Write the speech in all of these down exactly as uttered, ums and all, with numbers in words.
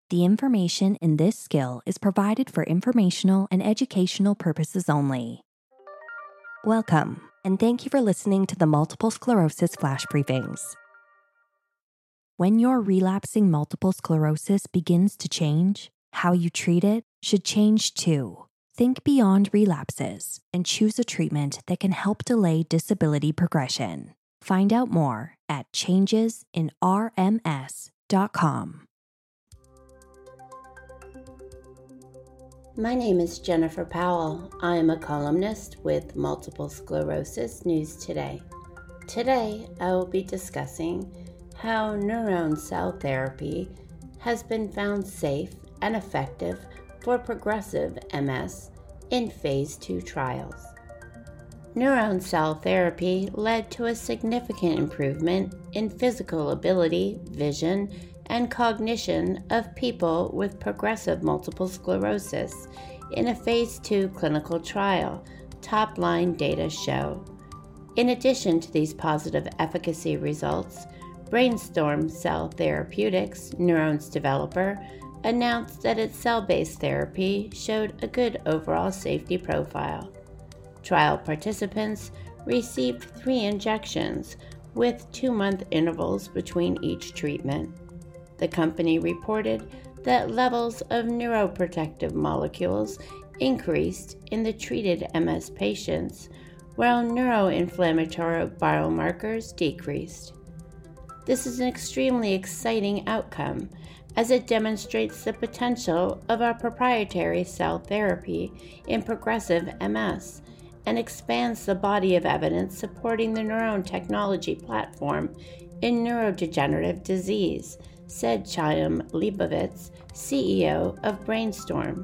The information in this skill is provided for informational and educational purposes only. Welcome, and thank you for listening to the Multiple Sclerosis Flash Briefings. When your relapsing multiple sclerosis begins to change, how you treat it should change too. Think beyond relapses and choose a treatment that can help delay disability progression. Find out more at changes in R M S dot com. My name is Jennifer Powell. I am a columnist with Multiple Sclerosis News Today. Today, I will be discussing how NurOwn cell therapy has been found safe and effective for progressive M S in phase two trials. NurOwn cell therapy led to a significant improvement in physical ability, vision, and cognition of people with progressive multiple sclerosis in a phase two clinical trial, top-line data show. In addition to these positive efficacy results, Brainstorm Cell Therapeutics, NurOwn's developer, announced that its cell-based therapy showed a good overall safety profile. Trial participants received three injections with two-month intervals between each treatment. The company reported that levels of neuroprotective molecules increased in the treated M S patients, while neuroinflammatory biomarkers decreased. This is an extremely exciting outcome, as it demonstrates the potential of our proprietary cell therapy in progressive M S and expands the body of evidence supporting the NurOwn technology platform in neurodegenerative disease, said Chaim Leibovitz, C E O of Brainstorm.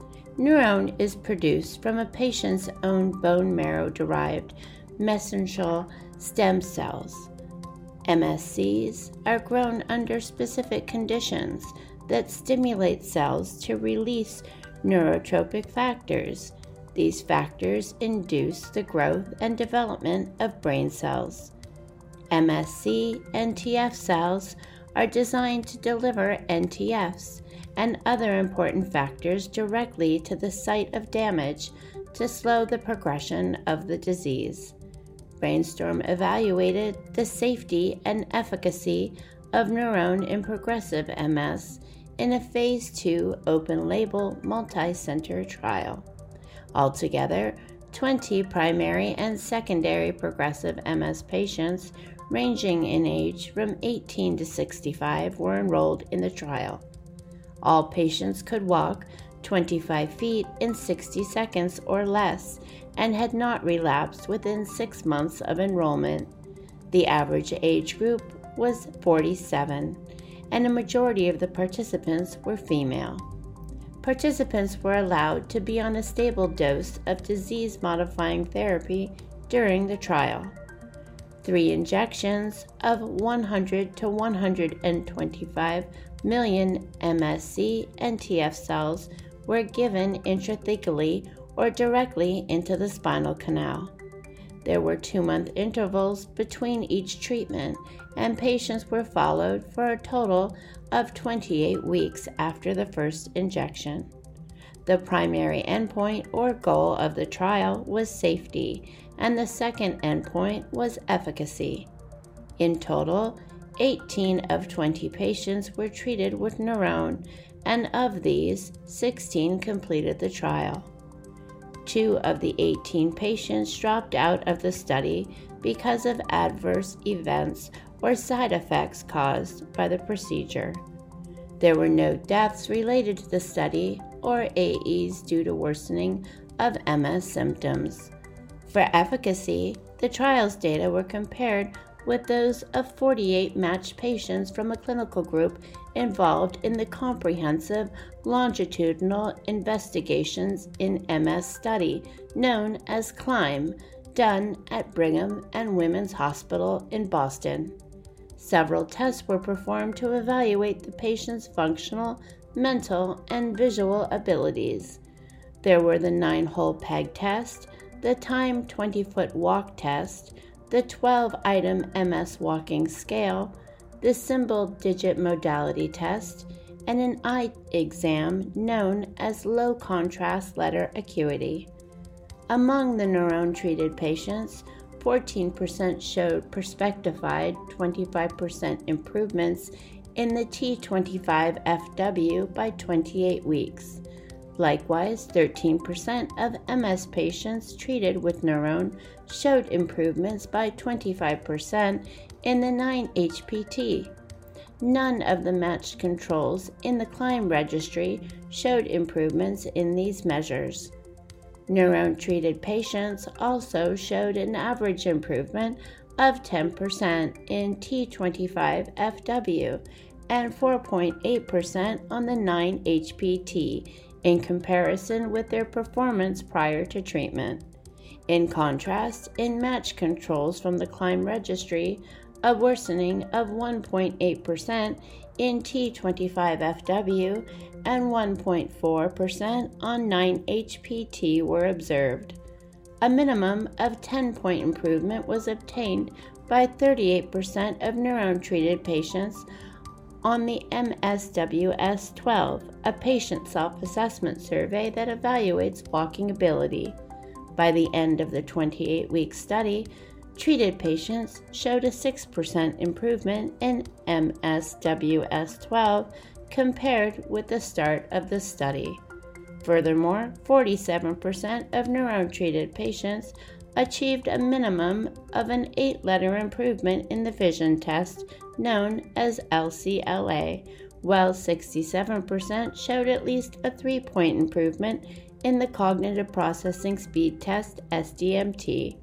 NurOwn is produced from a patient's own bone marrow-derived mesenchymal stem cells. M S Cs are grown under specific conditions that stimulate cells to release neurotropic factors. These factors induce the growth and development of brain cells. M S C N T F cells are designed to deliver N T Fs and other important factors directly to the site of damage to slow the progression of the disease. Brainstorm evaluated the safety and efficacy of NurOwn in progressive M S in a phase two open-label multi-center trial. Altogether, twenty primary and secondary progressive M S patients ranging in age from eighteen to sixty-five were enrolled in the trial. All patients could walk twenty-five feet in sixty seconds or less and had not relapsed within six months of enrollment. The average age group was forty-seven, and a majority of the participants were female. Participants were allowed to be on a stable dose of disease-modifying therapy during the trial. Three injections of one hundred to one hundred twenty-five million M S C N T F cells were given intrathecally or directly into the spinal canal. There were two-month intervals between each treatment, and patients were followed for a total of twenty-eight weeks after the first injection. The primary endpoint or goal of the trial was safety, and the second endpoint was efficacy. In total, eighteen of twenty patients were treated with NurOwn, and of these, sixteen completed the trial. Two of the eighteen patients dropped out of the study because of adverse events or side effects caused by the procedure. There were no deaths related to the study or A Es due to worsening of M S symptoms. For efficacy, the trial's data were compared with those of forty-eight matched patients from a clinical group involved in the Comprehensive Longitudinal Investigations in M S study, known as CLIMB, done at Brigham and Women's Hospital in Boston. Several tests were performed to evaluate the patient's functional, mental, and visual abilities. There were the nine-hole peg test, the timed twenty-foot walk test, the twelve-item M S walking scale, the symbol digit modality test, and an eye exam known as low contrast letter acuity. Among the NurOwn-treated patients, fourteen percent showed perspectified twenty-five percent improvements in the T twenty-five F W by twenty-eight weeks. Likewise, thirteen percent of M S patients treated with NurOwn showed improvements by twenty-five percent in the nine H P T. None of the matched controls in the CLIMB registry showed improvements in these measures. NurOwn-treated patients also showed an average improvement of ten percent in T twenty-five F W and four point eight percent on the nine H P T in comparison with their performance prior to treatment. In contrast, in matched controls from the CLIMB registry, a worsening of one point eight percent in T twenty-five F W and one point four percent on nine H P T were observed. A minimum of ten-point improvement was obtained by thirty-eight percent of NurOwn-treated patients on the M S W S twelve, a patient self-assessment survey that evaluates walking ability. By the end of the twenty-eight week study, treated patients showed a six percent improvement in M S W S twelve compared with the start of the study. Furthermore, forty-seven percent of NurOwn-treated patients achieved a minimum of an eight-letter improvement in the vision test known as L C L A, while sixty-seven percent showed at least a three-point improvement in the cognitive processing speed test S D M T.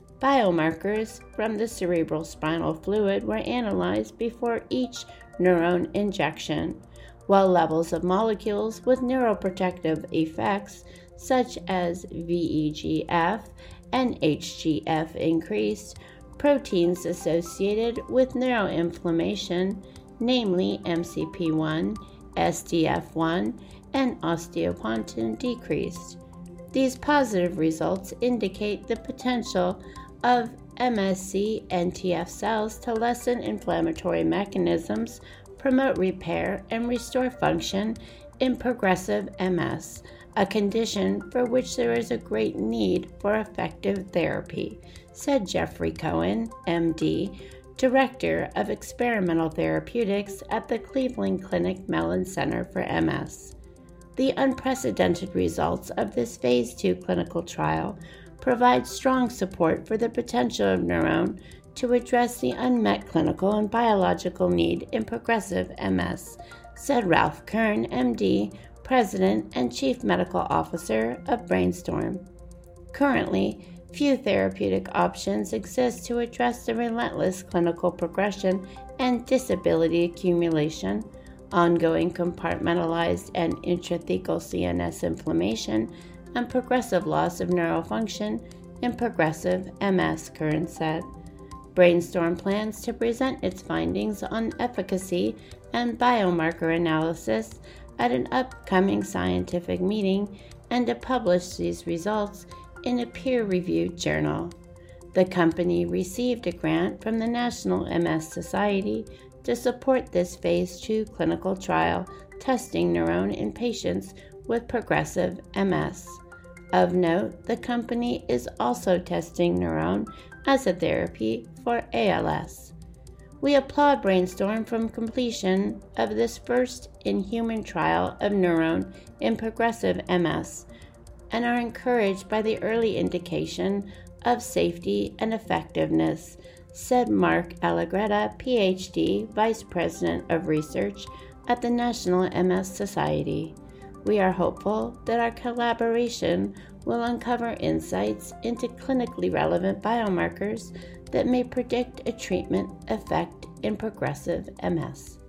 Biomarkers from the cerebral spinal fluid were analyzed before each NurOwn injection, while levels of molecules with neuroprotective effects such as V E G F and H G F increased. Proteins associated with neuroinflammation, namely M C P one, S D F one, and osteopontin, decreased. These positive results indicate the potential of M S C N T F cells to lessen inflammatory mechanisms, promote repair, and restore function in progressive M S, a condition for which there is a great need for effective therapy, said Jeffrey Cohen, M D, Director of Experimental Therapeutics at the Cleveland Clinic Mellon Center for M S. The unprecedented results of this phase two clinical trial provide strong support for the potential of NurOwn to address the unmet clinical and biological need in progressive M S, said Ralph Kern, M D, President and Chief Medical Officer of Brainstorm. Currently, few therapeutic options exist to address the relentless clinical progression and disability accumulation, ongoing compartmentalized and intrathecal C N S inflammation, and progressive loss of neural function in progressive M S, Kern said. Brainstorm plans to present its findings on efficacy and biomarker analysis at an upcoming scientific meeting and to publish these results in a peer-reviewed journal. The company received a grant from the National M S Society to support this phase two clinical trial testing NurOwn in patients with progressive M S. Of note, the company is also testing NurOwn as a therapy for A L S. We applaud Brainstorm from completion of this first in-human trial of NurOwn in progressive M S and are encouraged by the early indication of safety and effectiveness, said Mark Allegretta, P H D, Vice President of Research at the National M S Society. We are hopeful that our collaboration will uncover insights into clinically relevant biomarkers that may predict a treatment effect in progressive M S.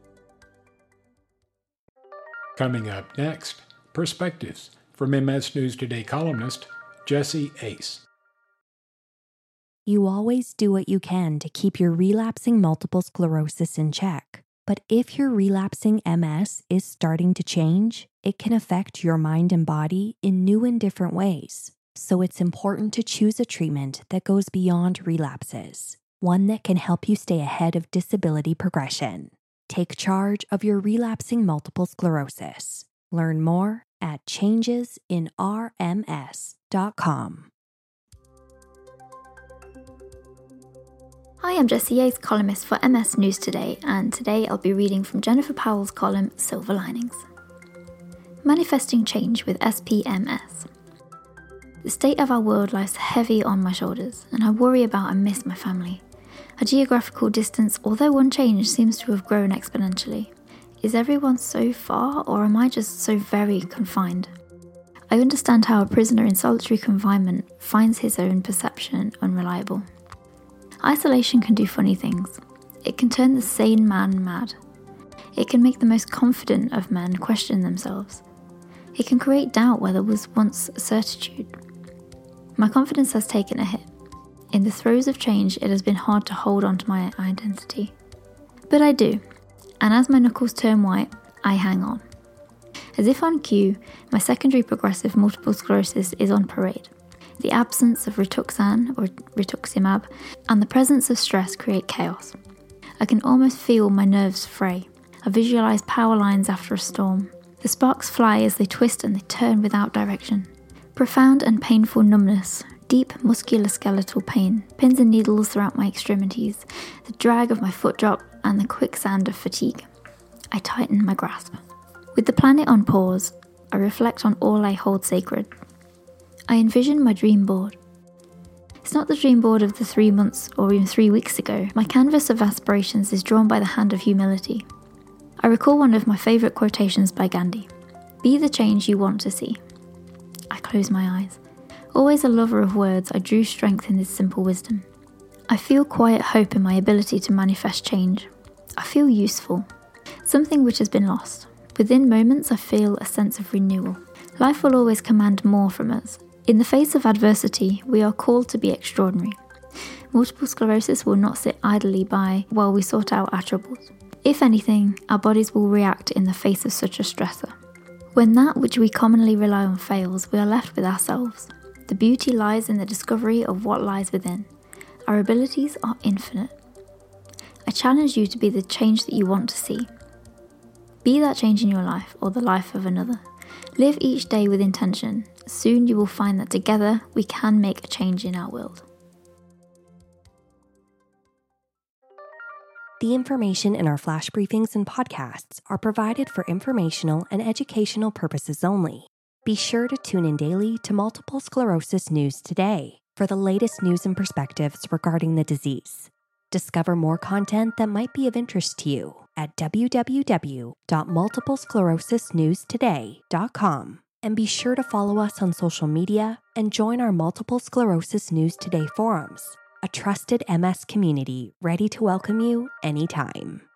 Coming up next, Perspectives from M S News Today columnist Jesse Ace. You always do what you can to keep your relapsing multiple sclerosis in check. But if your relapsing M S is starting to change, it can affect your mind and body in new and different ways. So it's important to choose a treatment that goes beyond relapses, one that can help you stay ahead of disability progression. Take charge of your relapsing multiple sclerosis. Learn more at changes in r m s dot com. Hi, I'm Jessie Yates, columnist for M S News Today, and today I'll be reading from Jennifer Powell's column, Silver Linings. Manifesting Change with S P M S. The state of our world lies heavy on my shoulders, and I worry about and miss my family. Our geographical distance, although unchanged, seems to have grown exponentially. Is everyone so far, or am I just so very confined? I understand how a prisoner in solitary confinement finds his own perception unreliable. Isolation can do funny things. It can turn the sane man mad. It can make the most confident of men question themselves. It can create doubt where there was once certitude. My confidence has taken a hit. In the throes of change, it has been hard to hold on to my identity. But I do, and as my knuckles turn white, I hang on. As if on cue, my secondary progressive multiple sclerosis is on parade. The absence of Rituxan, or rituximab, and the presence of stress create chaos. I can almost feel my nerves fray. I visualise power lines after a storm. The sparks fly as they twist and they turn without direction. Profound and painful numbness, deep musculoskeletal pain, pins and needles throughout my extremities, the drag of my foot drop, and the quicksand of fatigue. I tighten my grasp. With the planet on pause, I reflect on all I hold sacred. I envision my dream board. It's not the dream board of the three months or even three weeks ago. My canvas of aspirations is drawn by the hand of humility. I recall one of my favourite quotations by Gandhi. Be the change you want to see. I close my eyes. Always a lover of words, I drew strength in this simple wisdom. I feel quiet hope in my ability to manifest change. I feel useful. Something which has been lost. Within moments I feel a sense of renewal. Life will always command more from us. In the face of adversity, we are called to be extraordinary. Multiple sclerosis will not sit idly by while we sort out our troubles. If anything, our bodies will react in the face of such a stressor. When that which we commonly rely on fails, we are left with ourselves. The beauty lies in the discovery of what lies within. Our abilities are infinite. I challenge you to be the change that you want to see. Be that change in your life or the life of another. Live each day with intention. Soon you will find that together we can make a change in our world. The information in our flash briefings and podcasts are provided for informational and educational purposes only. Be sure to tune in daily to Multiple Sclerosis News Today for the latest news and perspectives regarding the disease. Discover more content that might be of interest to you at w w w dot multiple sclerosis news today dot com. And be sure to follow us on social media and join our Multiple Sclerosis News Today forums, a trusted M S community ready to welcome you anytime.